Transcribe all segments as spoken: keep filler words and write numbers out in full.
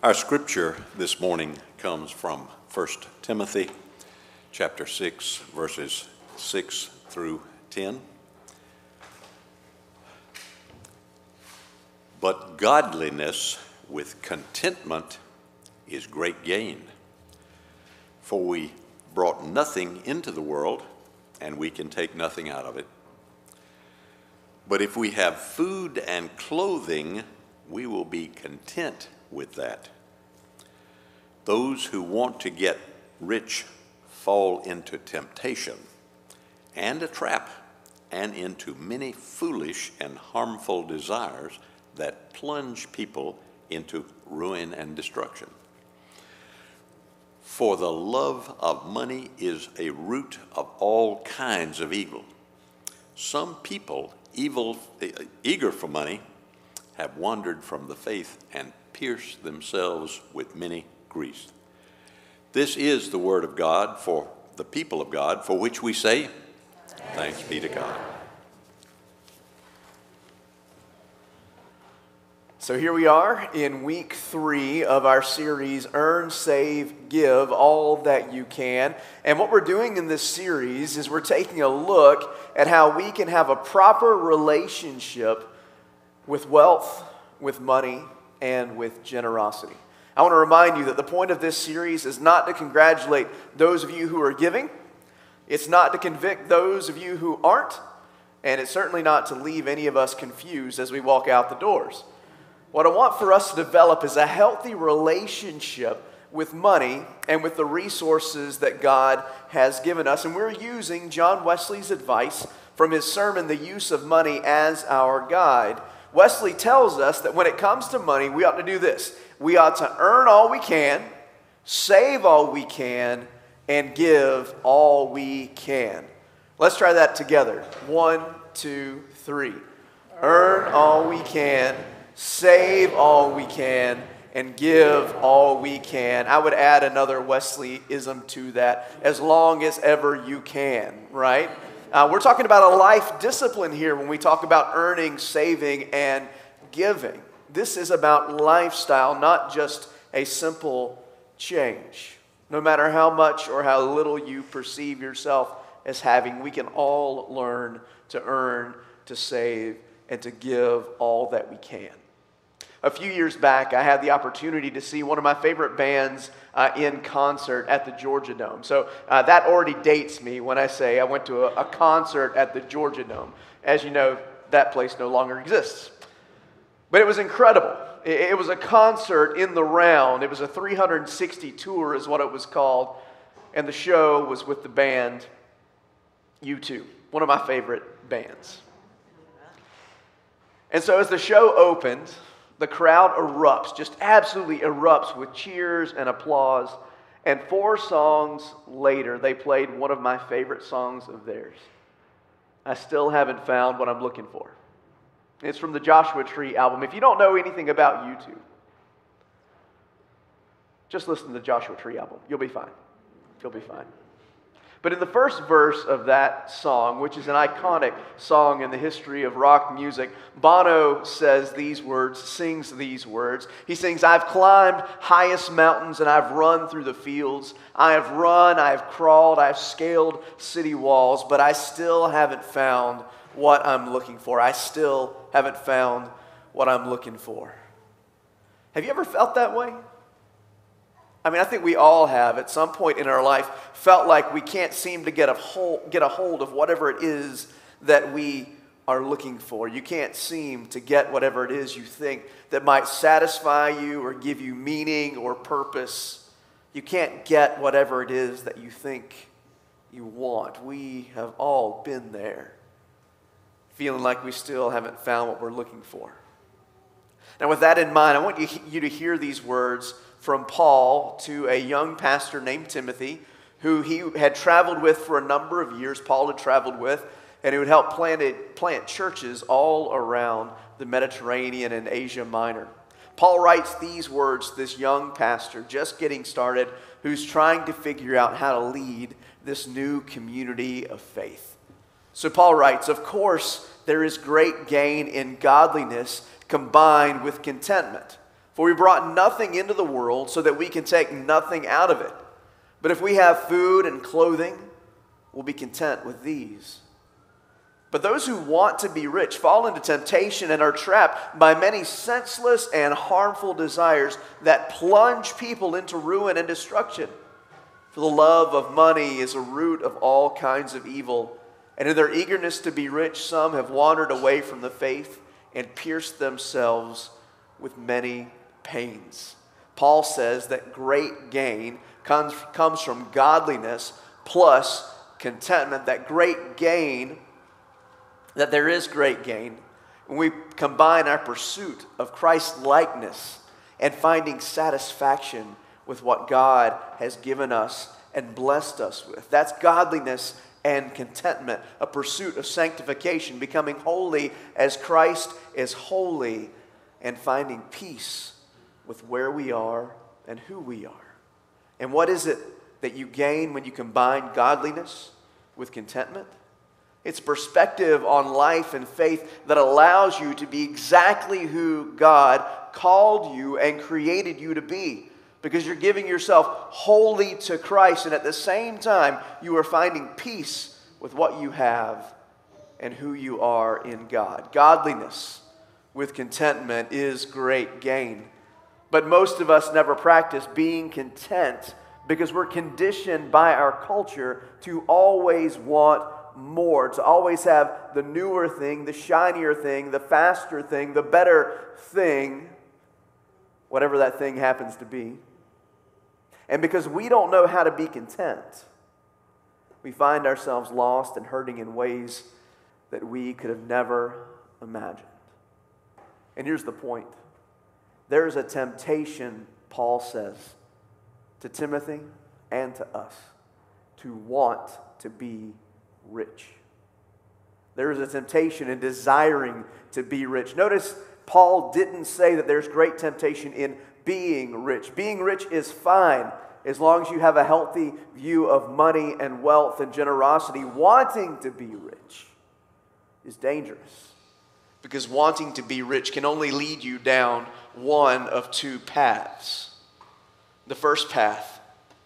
Our scripture this morning comes from First Timothy chapter six, verses six through ten. But godliness with contentment is great gain. For we brought nothing into the world, and we can take nothing out of it. But if we have food and clothing, we will be content with that. Those who want to get rich fall into temptation and a trap and into many foolish and harmful desires that plunge people into ruin and destruction. For the love of money is a root of all kinds of evil. Some people, evil, eager for money, have wandered from the faith and pierced themselves with many griefs. This is the word of God for the people of God, for which we say, thanks be to God. So here we are in week three of our series, Earn, Save, Give, All That You Can. And what we're doing in this series is we're taking a look at how we can have a proper relationship with wealth, with money, and with generosity. I want to remind you that the point of this series is not to congratulate those of you who are giving. It's not to convict those of you who aren't. And it's certainly not to leave any of us confused as we walk out the doors. What I want for us to develop is a healthy relationship with money and with the resources that God has given us. And we're using John Wesley's advice from his sermon, The Use of Money, as our guide. Wesley tells us that when it comes to money, we ought to do this. We ought to earn all we can, save all we can, and give all we can. Let's try that together. One, two, three. Earn all we can, save all we can, and give all we can. I would add another Wesleyism to that, as long as ever you can, right? Uh, we're talking about a life discipline here when we talk about earning, saving, and giving. This is about lifestyle, not just a simple change. No matter how much or how little you perceive yourself as having, we can all learn to earn, to save, and to give all that we can. A few years back, I had the opportunity to see one of my favorite bands uh, in concert at the Georgia Dome. So uh, that already dates me when I say I went to a, a concert at the Georgia Dome. As you know, that place no longer exists. But it was incredible. It, it was a concert in the round. It was a three hundred sixty tour is what it was called. And the show was with the band U two, one of my favorite bands. And so as the show opened, the crowd erupts, just absolutely erupts with cheers and applause. And four songs later, they played one of my favorite songs of theirs. I still haven't found what I'm looking for. It's from the Joshua Tree album. If you don't know anything about U two, just listen to the Joshua Tree album. You'll be fine. You'll be fine. But in the first verse of that song, which is an iconic song in the history of rock music, Bono says these words, sings these words. He sings, I've climbed highest mountains and I've run through the fields. I have run, I have crawled, I have scaled city walls, but I still haven't found what I'm looking for. I still haven't found what I'm looking for. Have you ever felt that way? I mean, I think we all have at some point in our life felt like we can't seem to get a hold, get a hold of whatever it is that we are looking for. You can't seem to get whatever it is you think that might satisfy you or give you meaning or purpose. You can't get whatever it is that you think you want. We have all been there, feeling like we still haven't found what we're looking for. Now, with that in mind, I want you, you to hear these words from Paul to a young pastor named Timothy, who he had traveled with for a number of years. Paul had traveled with, and he would help plant, plant churches all around the Mediterranean and Asia Minor. Paul writes these words to this young pastor just getting started, who's trying to figure out how to lead this new community of faith. So Paul writes, of course, there is great gain in godliness combined with contentment. For we brought nothing into the world so that we can take nothing out of it. But if we have food and clothing, we'll be content with these. But those who want to be rich fall into temptation and are trapped by many senseless and harmful desires that plunge people into ruin and destruction. For the love of money is a root of all kinds of evil, and in their eagerness to be rich, some have wandered away from the faith and pierced themselves with many pains. Paul says that great gain comes, comes from godliness plus contentment. That great gain, that there is great gain when we combine our pursuit of Christ's likeness and finding satisfaction with what God has given us and blessed us with. That's godliness and contentment, a pursuit of sanctification, becoming holy as Christ is holy, and finding peace with where we are and who we are. And what is it that you gain when you combine godliness with contentment? It's perspective on life and faith that allows you to be exactly who God called you and created you to be, because you're giving yourself wholly to Christ, and at the same time you are finding peace with what you have and who you are in God. Godliness with contentment is great gain. But most of us never practice being content because we're conditioned by our culture to always want more, to always have the newer thing, the shinier thing, the faster thing, the better thing, whatever that thing happens to be. And because we don't know how to be content, we find ourselves lost and hurting in ways that we could have never imagined. And here's the point. There is a temptation, Paul says, to Timothy and to us to want to be rich. There is a temptation in desiring to be rich. Notice Paul didn't say that there's great temptation in being rich. Being rich is fine as long as you have a healthy view of money and wealth and generosity. Wanting to be rich is dangerous, because wanting to be rich can only lead you down one of two paths. The first path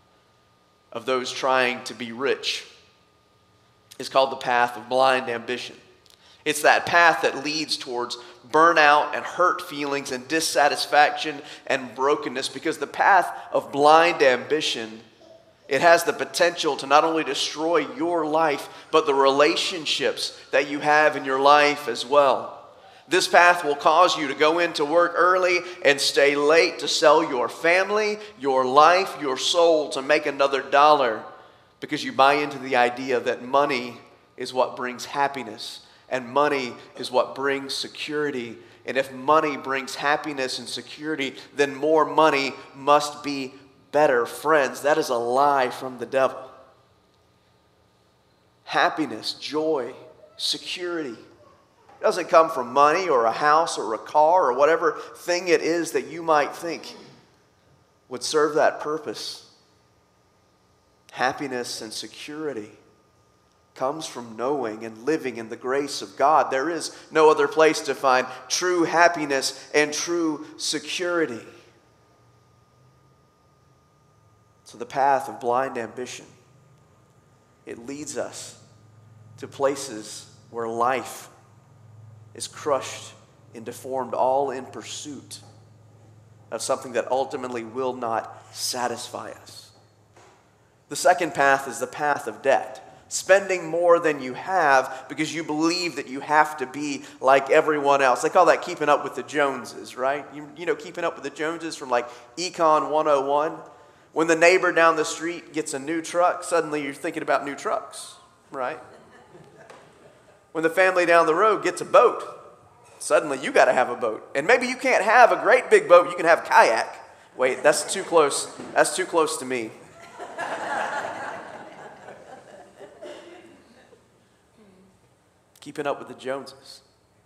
of those trying to be rich is called the path of blind ambition. It's that path that leads towards burnout and hurt feelings and dissatisfaction and brokenness, because the path of blind ambition, it has the potential to not only destroy your life, but the relationships that you have in your life as well. This path will cause you to go into work early and stay late to sell your family, your life, your soul to make another dollar, because you buy into the idea that money is what brings happiness and money is what brings security. And if money brings happiness and security, then more money must be better. Friends, that is a lie from the devil. Happiness, joy, security doesn't come from money or a house or a car or whatever thing it is that you might think would serve that purpose. Happiness and security comes from knowing and living in the grace of God. There is no other place to find true happiness and true security. So the path of blind ambition, it leads us to places where life is crushed and deformed, all in pursuit of something that ultimately will not satisfy us. The second path is the path of debt. Spending more than you have because you believe that you have to be like everyone else. They call that keeping up with the Joneses, right? You, you know, keeping up with the Joneses from like Econ one oh one. When the neighbor down the street gets a new truck, suddenly you're thinking about new trucks, right? When the family down the road gets a boat, suddenly you got to have a boat. And maybe you can't have a great big boat, you can have a kayak. Wait, that's too close. That's too close to me. Keeping up with the Joneses.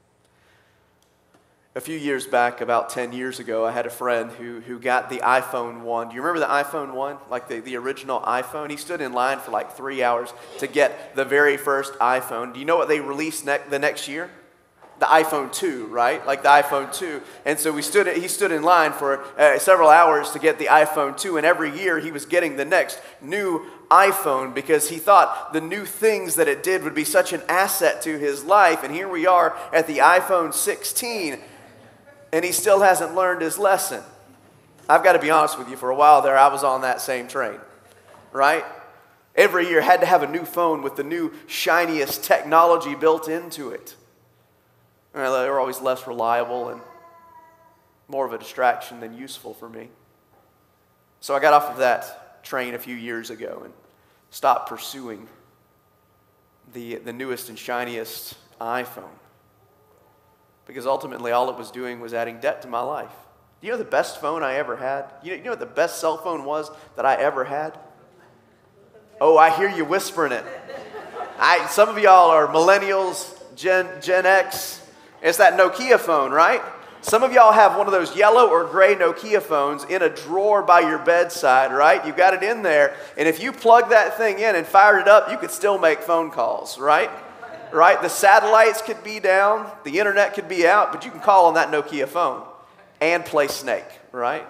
A few years back, about ten years ago, I had a friend who, who got the iPhone one. Do you remember the iPhone one? Like the, the original iPhone? He stood in line for like three hours to get the very first iPhone. Do you know what they released ne- the next year? the iPhone two, right? Like the iPhone two. And so we stood, he stood in line for uh, several hours to get the iPhone two, and every year he was getting the next new iPhone because he thought the new things that it did would be such an asset to his life. And here we are at the iPhone sixteen, and he still hasn't learned his lesson. I've got to be honest with you, for a while there I was on that same train, right? Every year had to have a new phone with the new shiniest technology built into it. Well, they were always less reliable and more of a distraction than useful for me. So I got off of that train a few years ago and stopped pursuing the, the newest and shiniest iPhone. Because ultimately all it was doing was adding debt to my life. You know the best phone I ever had? You know, you know what the best cell phone was that I ever had? Oh, I hear you whispering it. I, some of y'all are millennials, Gen, Gen X. It's that Nokia phone, right? Some of y'all have one of those yellow or gray Nokia phones in a drawer by your bedside, right? You've got it in there, and if you plug that thing in and fired it up, you could still make phone calls, right? Right? The satellites could be down, the internet could be out, but you can call on that Nokia phone and play Snake, right?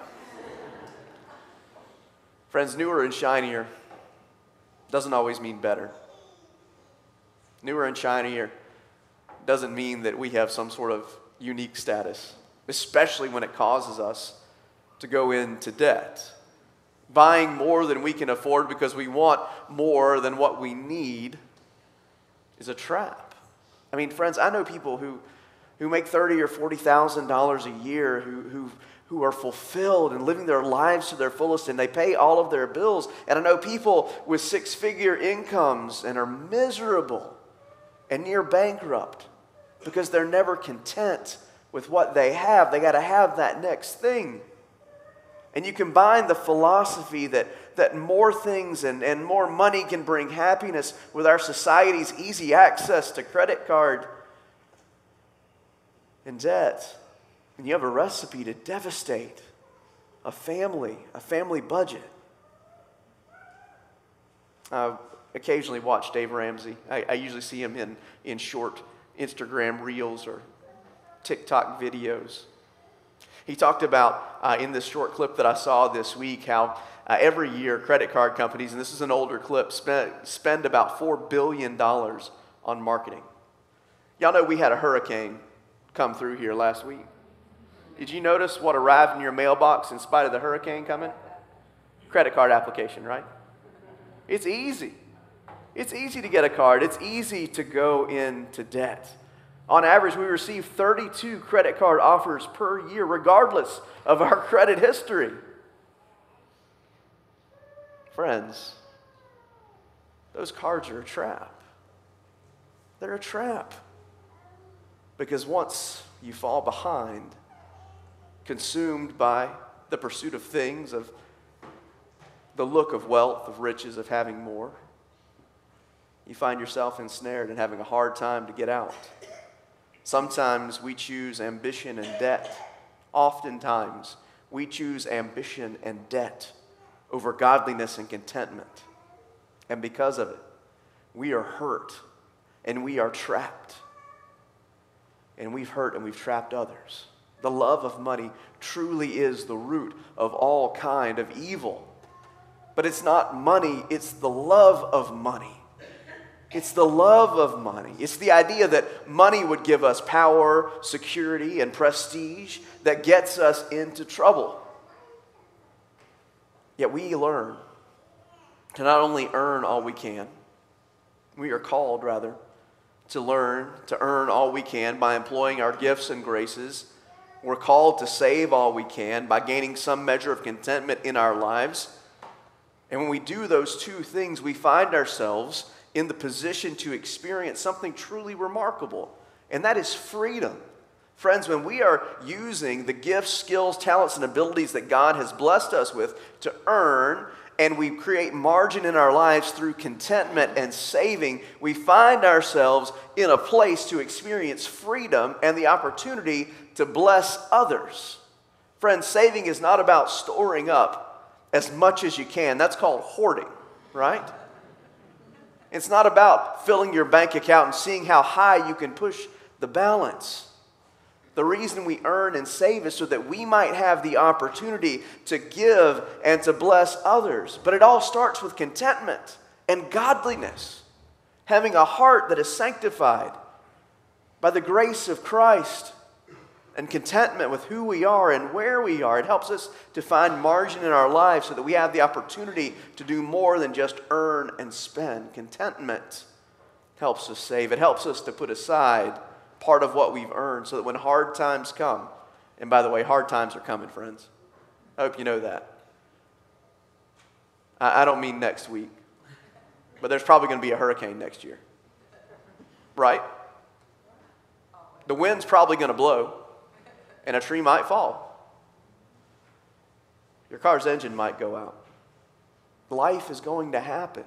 Friends, newer and shinier doesn't always mean better. Newer and shinier doesn't mean that we have some sort of unique status, especially when it causes us to go into debt. Buying more than we can afford because we want more than what we need is a trap. I mean, friends, I know people who, who make thirty thousand dollars or forty thousand dollars a year who, who, who are fulfilled and living their lives to their fullest, and they pay all of their bills. And I know people with six-figure incomes and are miserable and near bankrupt because they're never content with what they have. They got to have that next thing. And you combine the philosophy that, that more things and, and more money can bring happiness with our society's easy access to credit card and debt, and you have a recipe to devastate a family, a family budget. I occasionally watch Dave Ramsey. I, I usually see him in, in short Instagram reels or TikTok videos. He talked about, uh, in this short clip that I saw this week, how uh, every year credit card companies, and this is an older clip, spend, spend about four billion dollars on marketing. Y'all know we had a hurricane come through here last week. Did you notice what arrived in your mailbox in spite of the hurricane coming? Credit card application, right? It's easy. It's easy to get a card. It's easy to go into debt. On average, we receive thirty-two credit card offers per year, regardless of our credit history. Friends, those cards are a trap. They're a trap. Because once you fall behind, consumed by the pursuit of things, of the look of wealth, of riches, of having more, you find yourself ensnared and having a hard time to get out. Sometimes we choose ambition and debt. Oftentimes, we choose ambition and debt over godliness and contentment. And because of it, we are hurt and we are trapped. And we've hurt and we've trapped others. The love of money truly is the root of all kind of evil. But it's not money, it's the love of money. It's the love of money. It's the idea that money would give us power, security, and prestige that gets us into trouble. Yet we learn to not only earn all we can, we are called, rather, to learn to earn all we can by employing our gifts and graces. We're called to save all we can by gaining some measure of contentment in our lives. And when we do those two things, we find ourselves in the position to experience something truly remarkable, and that is freedom. Friends, when we are using the gifts, skills, talents, and abilities that God has blessed us with to earn, and we create margin in our lives through contentment and saving, we find ourselves in a place to experience freedom and the opportunity to bless others. Friends, saving is not about storing up as much as you can. That's called hoarding, right? It's not about filling your bank account and seeing how high you can push the balance. The reason we earn and save is so that we might have the opportunity to give and to bless others. But it all starts with contentment and godliness, having a heart that is sanctified by the grace of Christ, and contentment with who we are and where we are. It helps us to find margin in our lives so that we have the opportunity to do more than just earn and spend. Contentment helps us save. It helps us to put aside part of what we've earned so that when hard times come, and by the way, hard times are coming, friends. I hope you know that. I, I don't mean next week, but there's probably going to be a hurricane next year. Right? The wind's probably going to blow, and a tree might fall. Your car's engine might go out. Life is going to happen.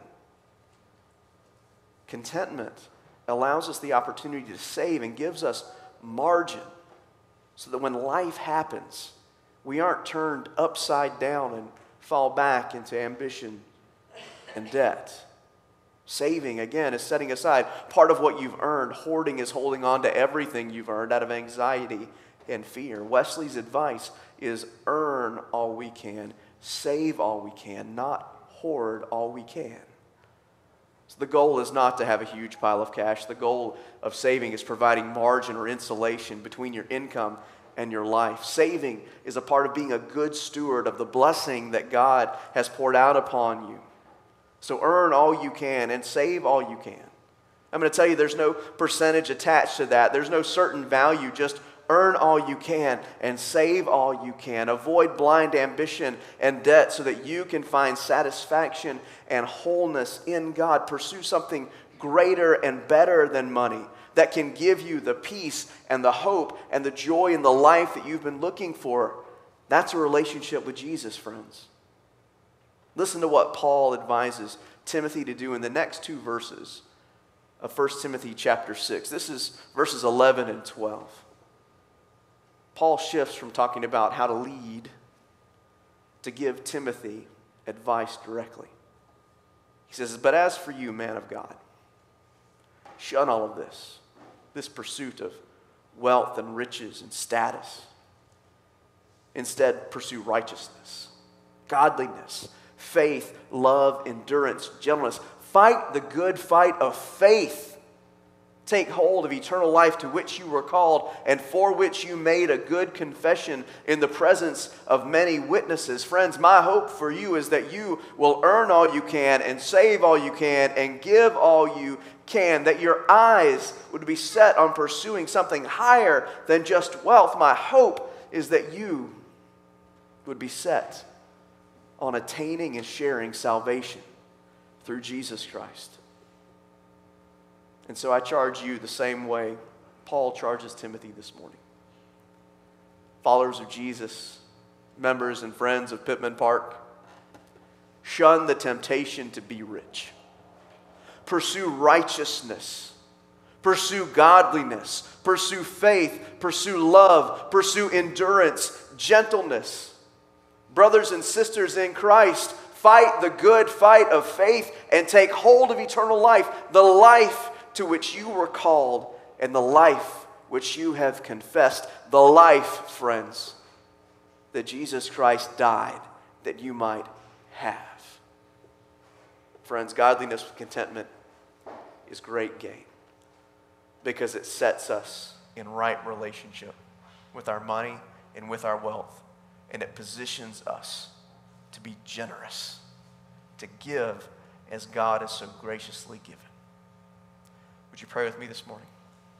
Contentment allows us the opportunity to save and gives us margin so that when life happens, we aren't turned upside down and fall back into ambition and debt. Saving, again, is setting aside part of what you've earned. Hoarding is holding on to everything you've earned out of anxiety and fear. Wesley's advice is earn all we can, save all we can, not hoard all we can. So the goal is not to have a huge pile of cash. The goal of saving is providing margin or insulation between your income and your life. Saving is a part of being a good steward of the blessing that God has poured out upon you. So earn all you can and save all you can. I'm going to tell you there's no percentage attached to that. There's no certain value. Just earn all you can and save all you can. Avoid blind ambition and debt so that you can find satisfaction and wholeness in God. Pursue something greater and better than money that can give you the peace and the hope and the joy and the life that you've been looking for. That's a relationship with Jesus, friends. Listen to what Paul advises Timothy to do in the next two verses of First Timothy chapter six. This is verses eleven and twelve. Paul shifts from talking about how to lead to give Timothy advice directly. He says, "But as for you, man of God, shun all of this, this pursuit of wealth and riches and status. Instead, pursue righteousness, godliness, faith, love, endurance, gentleness. Fight the good fight of faith. Take hold of eternal life to which you were called and for which you made a good confession in the presence of many witnesses." Friends, my hope for you is that you will earn all you can and save all you can and give all you can, that your eyes would be set on pursuing something higher than just wealth. My hope is that you would be set on attaining and sharing salvation through Jesus Christ. And so I charge you the same way Paul charges Timothy this morning. Followers of Jesus, members and friends of Pittman Park, shun the temptation to be rich. Pursue righteousness. Pursue godliness. Pursue faith. Pursue love. Pursue endurance, gentleness. Brothers and sisters in Christ, fight the good fight of faith and take hold of eternal life, the life to which you were called and the life which you have confessed. The life, friends, that Jesus Christ died that you might have. Friends, godliness with contentment is great gain because it sets us in right relationship with our money and with our wealth, and it positions us to be generous, to give as God has so graciously given. Would you pray with me this morning?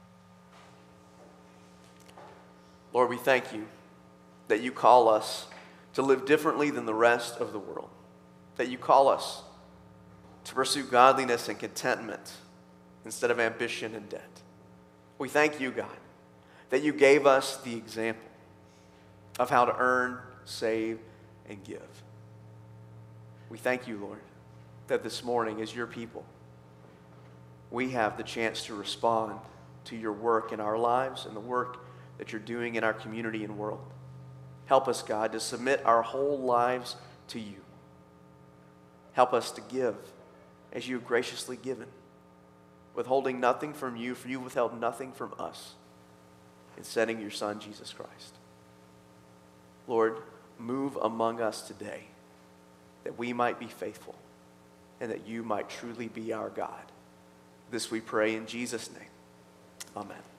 Lord, we thank you that you call us to live differently than the rest of the world, that you call us to pursue godliness and contentment instead of ambition and debt. We thank you, God, that you gave us the example of how to earn, save, and give. We thank you, Lord, that this morning as your people, we have the chance to respond to your work in our lives and the work that you're doing in our community and world. Help us, God, to submit our whole lives to you. Help us to give as you have graciously given, withholding nothing from you, for you withheld nothing from us. in sending your Son, Jesus Christ. Lord, move among us today that we might be faithful and that you might truly be our God. This we pray in Jesus' name. Amen.